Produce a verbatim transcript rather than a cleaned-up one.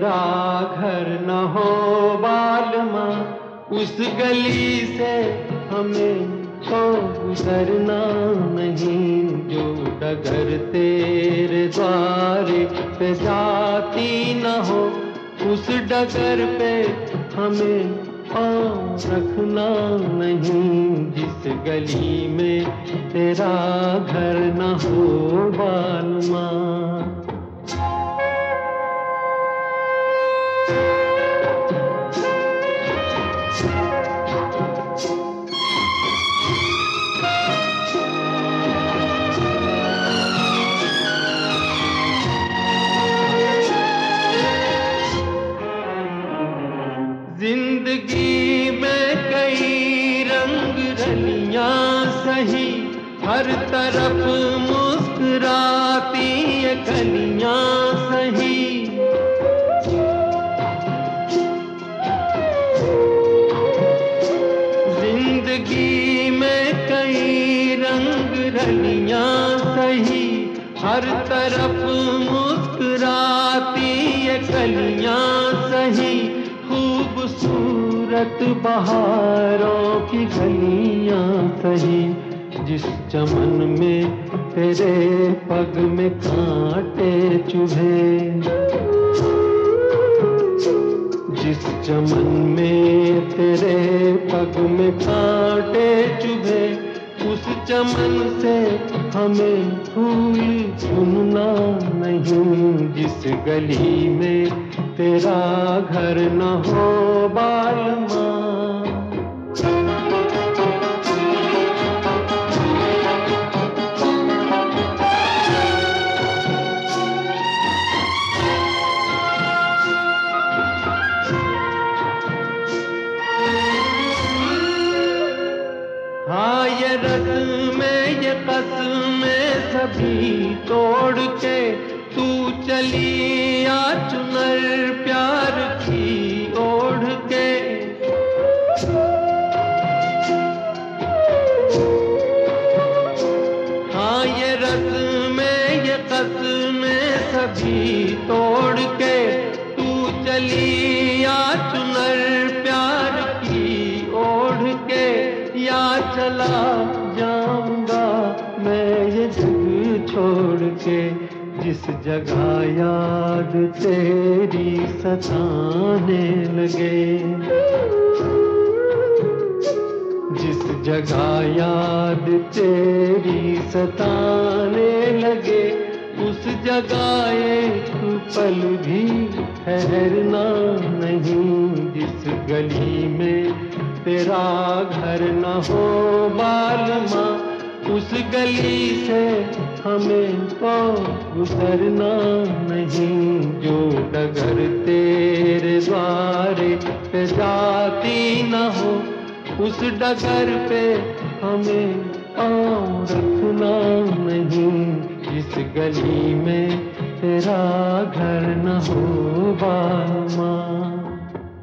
तेरा घर न हो बालमा, उस गली से हमें तो गुजरना नहीं। जो डगर तेरे द्वारे पे जाती न हो, उस डगर पे हमें पाँव रखना नहीं। जिस गली में तेरा घर न हो बालमा। जिंदगी में कई रंग रलियां सही, हर तरफ मुस्कुराती ये कलियां सही। जिंदगी में कई रंग रलियां सही, हर तरफ मुस्कुराती ये कलियां सही। खूबसूरत बहारों की गलियां सही, जिस चमन में तेरे पग में कांटे चुभे। जिस चमन में तेरे पग में कांटे चुभे, उस चमन से हमें फूल चुनना नहीं। जिस गली में तेरा घर न हो बालमा। हाँ ये रस्में ये कसमें सभी तोड़ के तू चली आ चुनर प्यार की ओढ़ के। हाँ ये रस्में ये कसमें सभी तोड़ के तू चली आ चुनर प्यार की ओढ़ के। या चला जाऊंगा मैं ये जग छोड़ के, जिस जगह याद तेरी सताने लगे। जिस जगह याद तेरी सताने लगे, उस जगह एक पल भी ठहरना नहीं। जिस गली में तेरा घर न हो बालमा, उस गली से हमें तो गुजरना नहीं। जो डगर तेरे द्वारे पे जाती न हो, उस डगर पे हमें पाँव रखना नहीं। जिस गली में तेरा घर न हो बालमा।